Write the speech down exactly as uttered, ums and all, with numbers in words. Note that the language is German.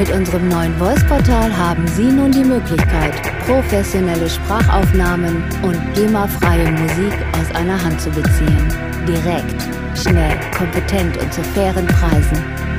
Mit unserem neuen Voice-Portal haben Sie nun die Möglichkeit, professionelle Sprachaufnahmen und GEMA-freie Musik aus einer Hand zu beziehen. Direkt, schnell, kompetent und zu fairen Preisen.